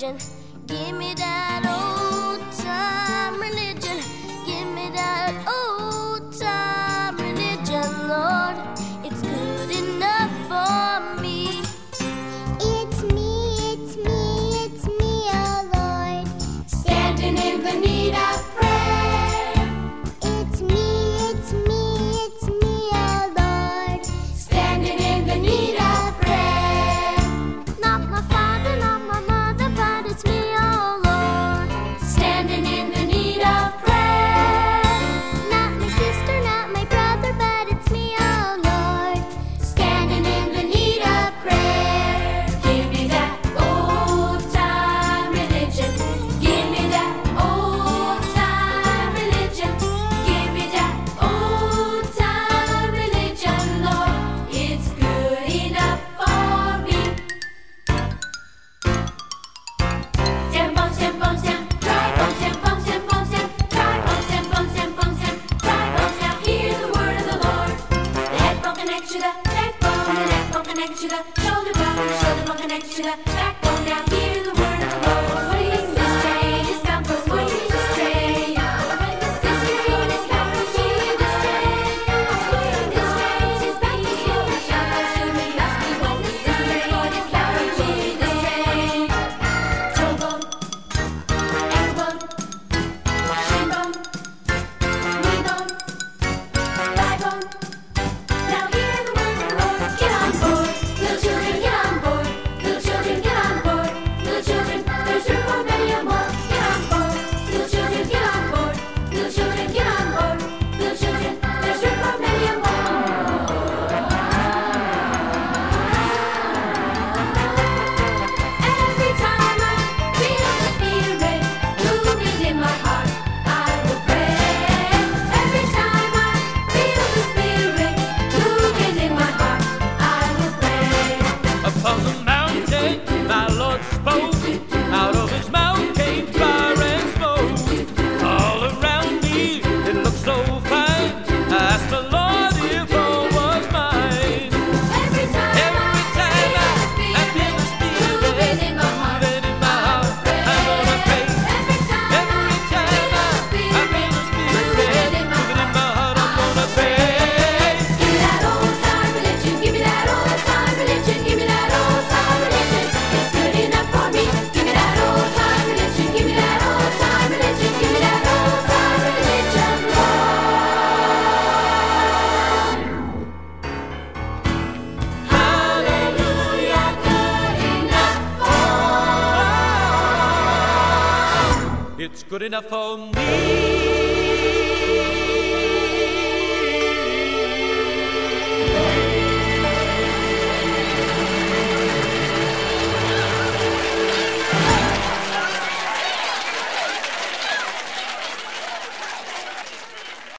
religion. Give me that old time religion. Give me that old time religion, Lord. It's good enough for me. It's me, oh Lord. Standing in the need of prayer. It's me, oh Lord. Standing in the need of prayer. Not my father, not my mother, but it's me, oh Lord. Standing in the need of prayer. Not my sister, not my brother, but it's me, oh Lord. Standing in the need of prayer. Give me that old time religion. Give me that old time religion. Give me that old time religion, Lord. It's good enough for me. Sam bong sam bong sam, dry bong sam bong sam bong sam, dry bong sam bong sam bong sam, dry bong sam. Hear the word of the Lord. The head bone connects to the neck bone, the neck bone connects to the shoulder bone, the shoulder bone connects to the backbone. Now hear the word of the Lord. What is this train? It's come from what is this train? This train is come from Jesus' train. This train is back to you. Shout out to me, ask me what this train is come from Jesus' train. Jawbone, ankle bone, shin bone, knee bone, thigh bone. Now hear the word of the Lord. Get on board, little children, get on board. Little children, get on board. Little children, there's room for many a more. Get on board, little children, get on board. Little children, get on board. Little children, there's room for many a more. Every time I feel the Spirit moving in my heart, I will pray. Every time I feel the Spirit moving in my heart, I will pray. Upon the mountain, my Lord spoke. Out of his mouth came fire and smoke. All around me, it looked so fine. I asked the Lord if all was mine. Every time I feel the Spirit moving in my heart, moving in my heart, I'm gonna pray. Every time Every time I feel the Spirit moving in my heart, I'm gonna pray. Give me that old time religion. Give me that old time religion. Give me that old time religion. It's good enough for me. Give me that old time religion. Give me that old time religion. Give me that old time religion, Lord. Hallelujah, good enough for. It's good enough for me.